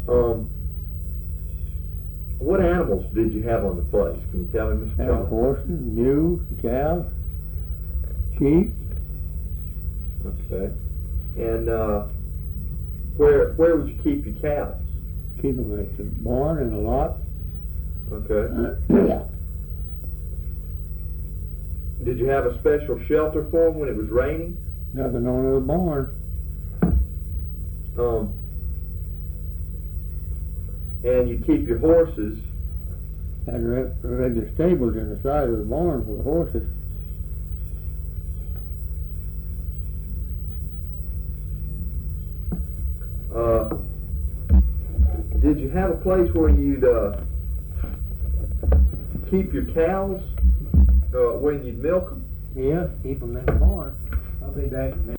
Um, what animals did you have on the place? Can you tell me, Mr. Had Charles? horses, mules, cows, sheep. Okay. And where would you keep your cows? Keep them at the barn and a lot. Okay. Did you have a special shelter for them when it was raining? Nothing on the barn. And you keep your horses. Had regular stables in the side of the barn for the horses. Did you have a place where you'd keep your cows when you'd milk them? Yeah, keep them in the barn. I'll be back in a minute.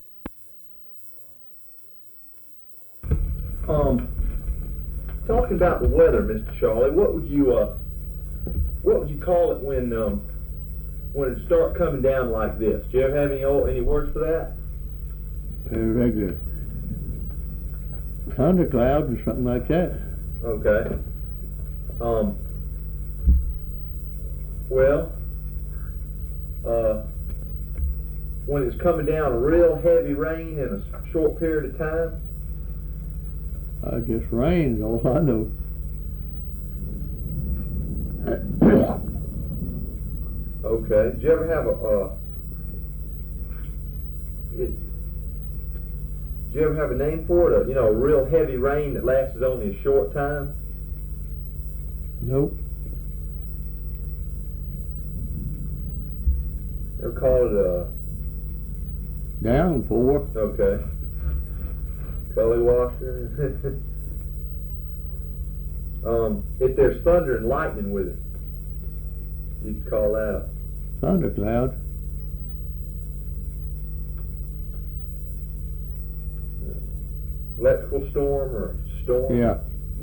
Talking about the weather, Mr. Charlie, what would you call it when it start coming down like this? Do you ever have any words for that? Regular thunderclouds or something like that. Okay. Well, when it's coming down a real heavy rain in a short period of time. It just rains, all I know. Okay. Did you ever have did you ever have a name for it? A real heavy rain that lasted only a short time? Nope. Ever call it a downpour? Okay. Gully washer. If there's thunder and lightning with it, you can call that a thundercloud. Electrical storm or storm? Yeah.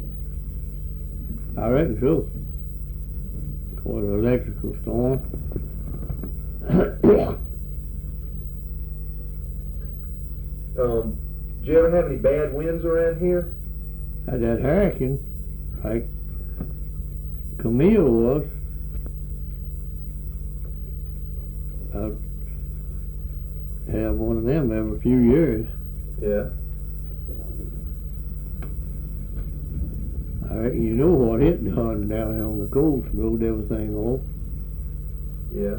I reckon so. Call it an electrical storm. Did you ever have any bad winds around here? Had that hurricane, like Camille was. I have one of them every few years. Yeah. I reckon you know what it done down here on the coast, rode everything off. Yeah.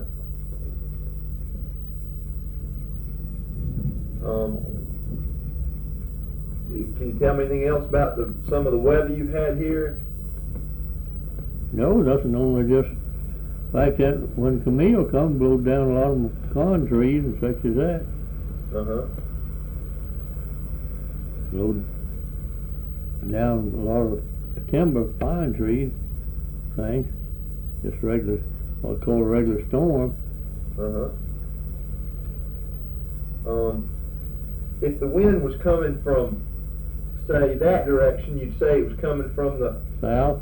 Can you tell me anything else about some of the weather you've had here? No, nothing, only just like that when Camille come, blowed down a lot of pecan trees and such as that. Uh-huh. Blowed down a lot of timber, pine trees, things. Just regular, what I call a regular storm. Uh-huh. If the wind was coming from, say, that direction, you'd say it was coming from the South.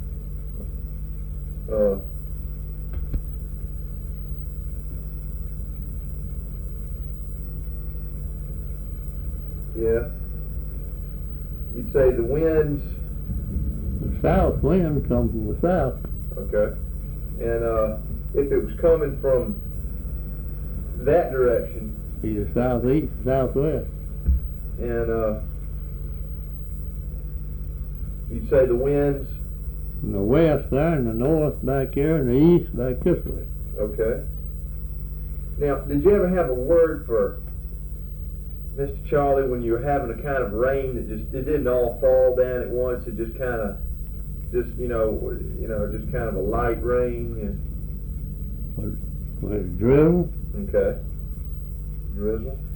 Yeah. You'd say the winds. The south wind comes from the south. Okay. And if it was coming from that direction. Either southeast or southwest. And you'd say the winds. From the west there, and the north back here, and the east back this way. Okay. Now, did you ever have a word for Mr. Charlie when you were having a kind of rain that it didn't all fall down at once? It just kind of, just kind of a light rain. What drizzle? Okay. Drizzle.